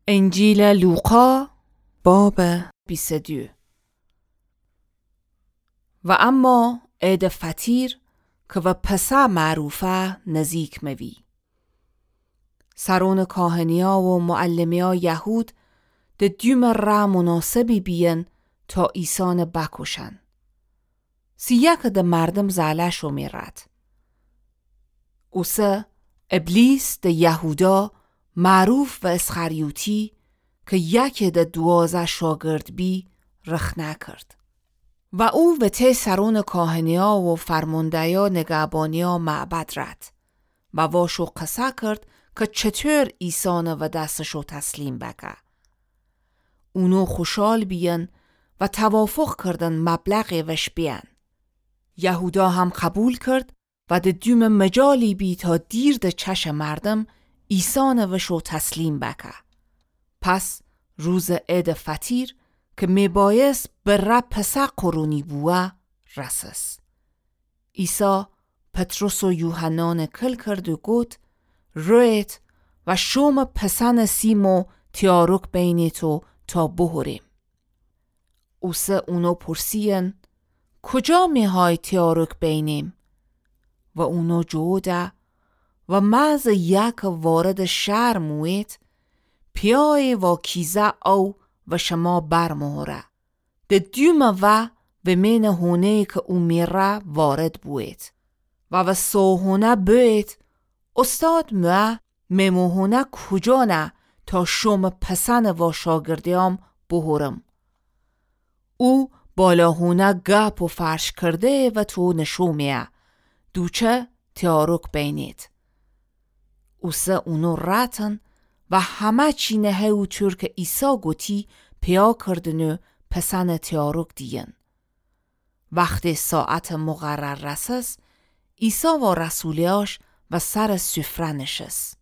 انجیل لوقا باب 22. و اما عید فطیر که و پسا معروفه نزیک موی. سرون کاهنیا و معلمیا یهود ده دیوم را مناسبی بیین تا ایسان بکشن. سیه که ده مردم زعلشو میرد. اوسه ابلیس ده یهودا معروف و اسخریوتی که یکی ده 12 شاگرد بی رخ نکرد. و او و ته سرون کاهنیا و فرماندهیا نگهبانیا معبد رد و واشو قصه کرد که چطور ایسان و دستشو تسلیم بکه. اونو خوشحال بیان و توافق کردن مبلغ وش بیان. یهودا هم قبول کرد و ده دیوم مجالی بی تا دیر ده چش مردم ایسان وشو تسلیم بکه. پس روز عید فطیر که میبایست بر پسا قرونی بوه رسس. عیسی پتروس و یوحنان کل کرد و گفت رویت و شوم پسن سیمو تیارک بینیتو تا بهوریم. اوسه اونو پرسین کجا میهای تیارک بینیم؟ و اونو جوده و مز یک وارد شهر موید پیای و کیزه او و شما برمهره. ده دیوم و مین هونه که او میره وارد بوید. و سوهونه بوید استاد میموهونه کجا نه تا شوم پسن و شاگردیام بهورم. او بالاهونه گپ و فرش کرده و تو نشومیه. دوچه تیارک بینید. اوسه اونو راتن و همه چی نهو طور که عیسی گوتی پیا کردن و پسن تیارک دیین. وقتی ساعت مقرر رسس عیسی و رسولیاش و سر سفره نشست.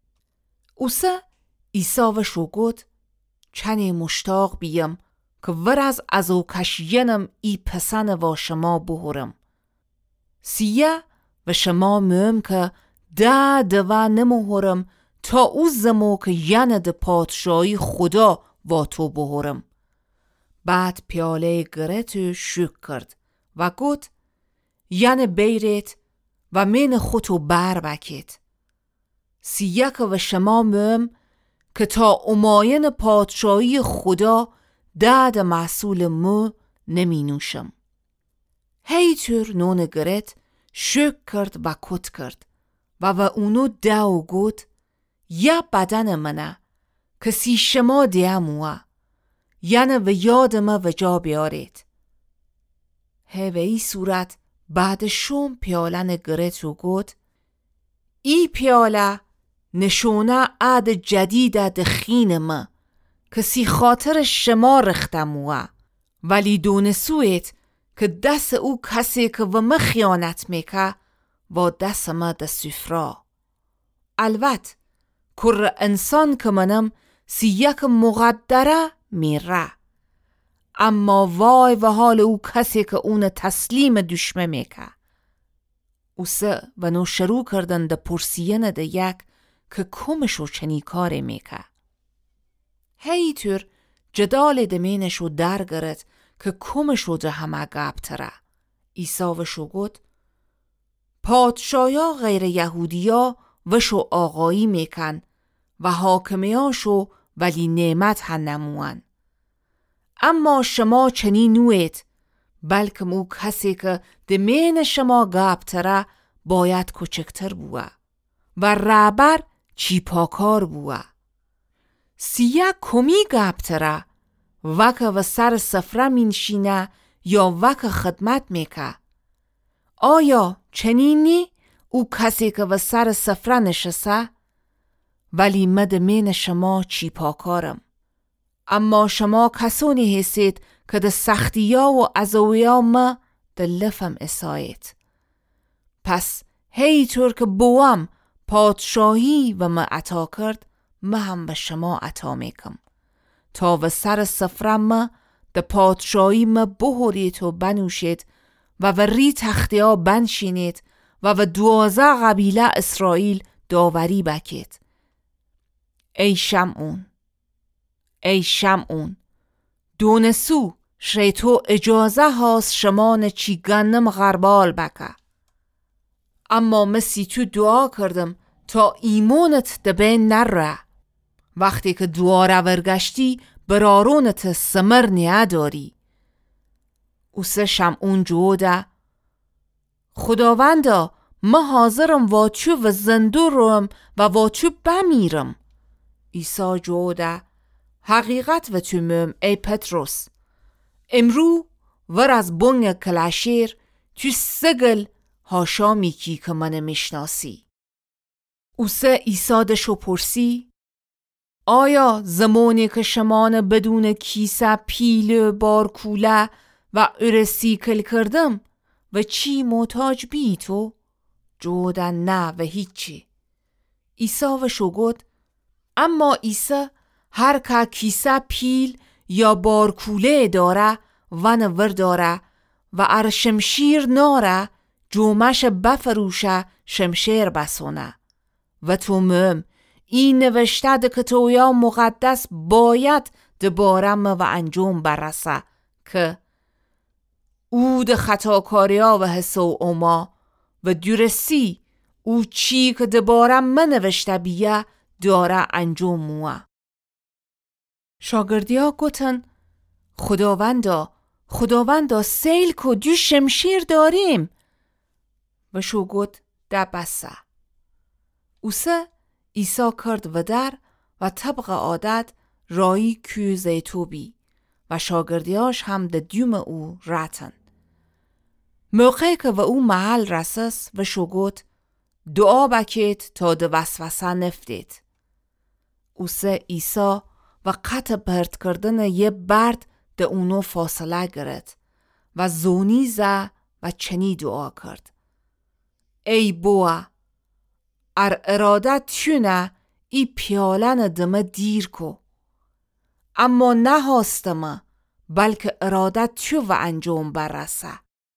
اوسه عیسی و شو گفت چنی مشتاق بیم که ور از او کشینم ای پسن و شما بهورم. سیه و شما مهم که ده و نمهورم تا او زمو که ین ده پادشاهی خدا و تو بهورم. بعد پیاله گرت و شک کرد و گفت ین بیرت و من خودتو بر بکید. سیه که و شما مهم که تا اماین پادشاهی خدا ده محصول مو نمی نوشم. هی طور نون گرت شک کرد و کت کرد و اونو ده و گفت یا بدن منه که سی شما دیموه یعنی و یادم و جا بیارید. هی و ای صورت بعد شوم پیالن گرت و گفت ای پیاله نشونه عد جدید دخین ما که سی خاطر شما رختموه ولی دونسویت که دست او کسی که و ما خیانت میکه و دست ما دست سفرا. البته کر انسان که منم سی یک مقدره میره. اما وای و حال او کسی که اون تسلیم دشمه میکه. اوسه و نو شروع کردن ده پرسیین ده یک که کمشو چنی کاره میکه. هی طور جدال ده مینشو در گرد که کمشو ده همه گب تره. عیسی وشو گفت پادشایا غیر یهودیا وشو آقایی میکن و حاکمیاشو ولی نعمت هن نموان. اما شما چنین نوید بلکه مو کسی که دمین شما گابتره باید کچکتر بوه و رابر چی پاکار بوه. سیه کمی گابتره وکه و سر سفره مینشینه یا وکه خدمت میکه. آیا چنینی او کسی که و سر سفره نشسته؟ ولی مد مین شما چی پاکارم. اما شما کسانی هستید که ده سختیا و عزویا ما ده لفم اسایید. پس هی طور که بوام پادشاهی و ما عطا کرد ما هم به شما عطا میکم. تا و سر سفره ما ده پادشاهی ما بهورید و بنوشید و ری تختیا بنشینید و 12 قبیله اسرائیل داوری بکید. ای شمعون ای شمعون دونسو شیطو اجازه هاست شمان چی گنم غربال بکه. اما مسی تو دعا کردم تا ایمونت دبین نره. وقتی که دعا را ورگشتی برارونت سمر نیا داری. اوسه شمعون جوده خداوندا ما حاضرم واچو و زندورم و واچو بمیرم. عیسی جوده حقیقت و تو مم ای پتروس. امرو ور از بنگ کلاشیر تو سگل هاشا میکی که من میشناسی. اوسه عیسی دشو پرسی آیا زمانی که شمان بدون کیسه پیل بارکوله و ارسیکل کردم و چی محتاج بی تو؟ جودن نه و هیچی. عیسی و شو گفت اما عیسی هر که کیسه پیل یا بارکوله داره و نور داره و ار شمشیر ناره جومش بفروشه شمشیر بسونه. و تو مم این نوشته ده که تویا مقدس باید دبارم و انجام برسه که او ده خطاکاریا و حسو اوما و درستی او چی که دبارم من نوشته بیه داره انجام موه. شاگردیا گوتن خداوندا سیل کو دو شمشیر داریم. و شو گوت ده بسه. اوسه عیسی کرد و در و طبق عادت رایی که زیتو بی و شاگردیاش هم ده دیوم او راتن. موقعی که و او محل رسس و شو گوت دعا بکید تا ده وسوسه نفتید. اوسه عیسی و قطع پرت کردن یه برد ده اونو فاصله گرد و زونی زه و چنی دعا کرد ای بوا ار ارادت چونه ای پیالن دمه دیر کو اما نه هاستمه بلکه ارادت چو و انجام برسه.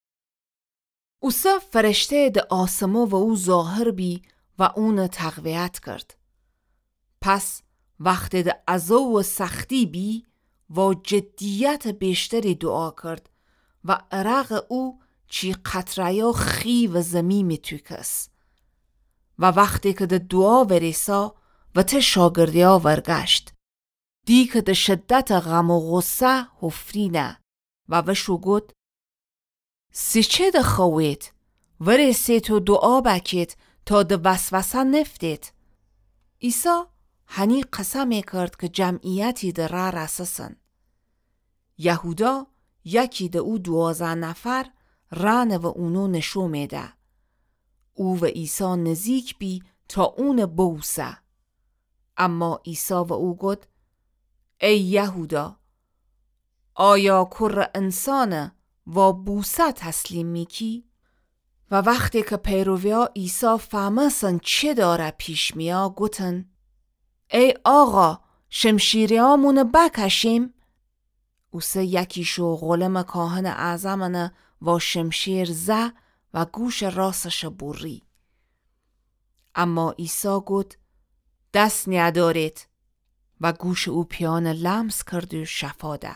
اوسه فرشته ده آسمو و او ظاهر بی و اون تقویت کرد. پس وقتی ده عزو و سختی بی و جدیت بیشتری دعا کرد و عرق او چی قطره خی و زمی می توکس. و وقتی که ده دعا ورسا و ته شاگردیا ورگشت دی که ده شدت غم و غصه هفرینه و وشو گود سی چه ده خوید ورسی تو دعا بکید تا ده وسوسه نفتید. عیسی هنی قسم کرد که جمعیتی ده را رسسن. یهودا یکی ده او 12 نفر رانه و اونو نشو میده. او و عیسی نزیک بی تا اون بوسه. اما عیسی و او گفت ای یهودا آیا کر انسانه و بوسه تسلیم میکی؟ و وقتی که پیرویا عیسی فهمسن چه داره پیش میا گوتن ای آقا شمشیریامونو بکشیم؟ اوسه یکیشو غلم کاهن اعظمنه و شمشیر زه و گوش راستش بری. اما عیسی گفت دست ندارید و گوش او پیان لمس کرد و شفا ده.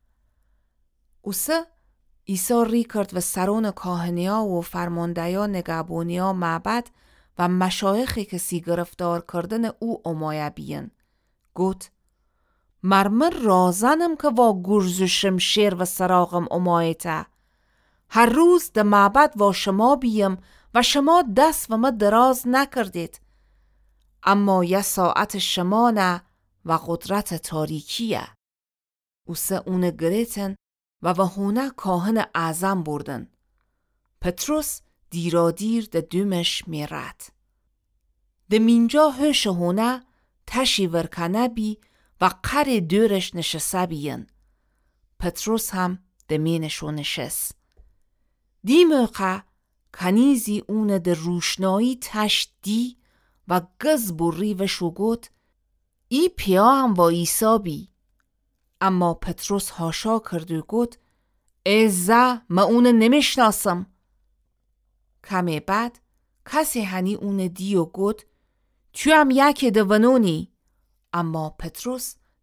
اوسه عیسی ری کرد و سران کاهنیا و فرماندهیا نگهبانیا معبد و مشایخی که سی گرفتار کردن او امایه بیین. گفت مرمر رازنم که با گرز و شمشیر و سراغم امایته. هر روز ده معبد و شما بیم و شما دست و ما دراز نکردید. اما یه ساعت شما نه و قدرت تاریکیه. اوسه اونه گریتن و هونه کاهن اعظم بردن. پتروس دیرادیر ده دومش میرد. ده مینجا هش هونه تشی ورکنه بی و قر دورش نشسته بیین. پتروس هم ده مینشو نشست. دی موقع کنیزی اونه ده روشنایی تشت دی و گز بری و شوگوت ای پیا هم با عیسی بی. اما پتروس هاشا کرد و گفت ازا ما اونه نمیشناسم. کمی بعد کسی هنی اونه دی و گفت تو هم یکی ده ونونی. اما پتروس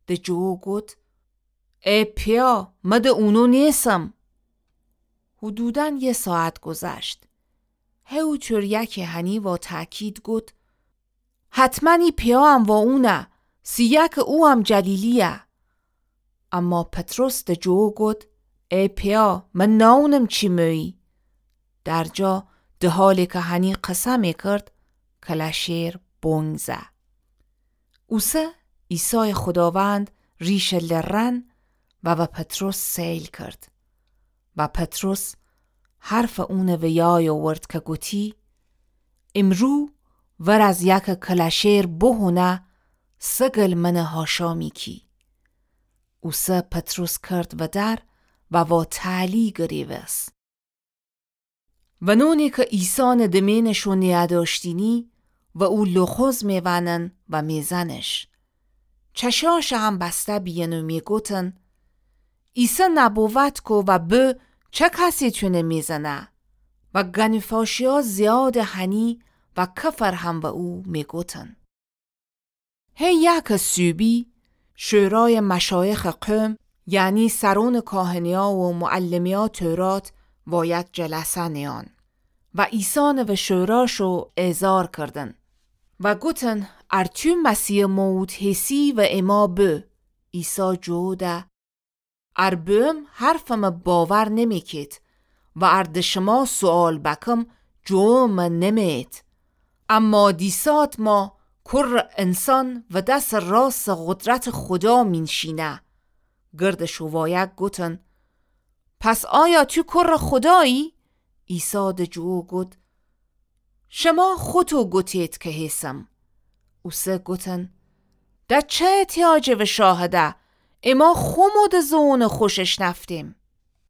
ده جو گوت ای پیا مده اونو نیسم. حدوداً 1 ساعت گذشت. هیو چوریک هنی و تأکید گوت حتما ای پیا هم و اونه، سیک او هم جلیلیه. اما پتروس ده جو گوت ای پیا من ناونم چی موی. در جا ده حالی که هنی قسم کرد کلشیر بونگ زه. اوسه عیسی خداوند ریش لرن و پتروس سیل کرد. و پتروس حرف اون ویای ورد که گوتی امرو ور از یک کلشیر بهونه سگل من هاشامی کی. اوسه پتروس کرد و در و تعلی گریوس. و نونی که ایسان دمینشو نیاداشتینی و او لخوز میونن و میزنش. چشاش هم بسته بیانو میگوتن ایسا نبوت کو و به چه کسی چونه میزنه. و گنفاشی ها زیاد هنی و کفر هم به او میگوتن. یک سوبی شورای مشایخ قوم یعنی سرون کاهنیا و معلمیا تورات و یک جلسه نیان و ایسان و شوراشو اعزار کردن و گوتن ارتو مسیح موت حسی و اما به. ایسا جوده اربم حرفم باور نمیکید و ارد شما سوال بکم جوم نمید. اما دیسات ما کر انسان و دست راست قدرت خدا مینشینه. گرد شوایک گوتن پس آیا تو کر خدایی؟ عیسی ده جو گوت شما خودتو گوتید که هستم. اوسه گوتن ده چه احتیاجه و شاهده اما خمود زون خوشش نفتیم.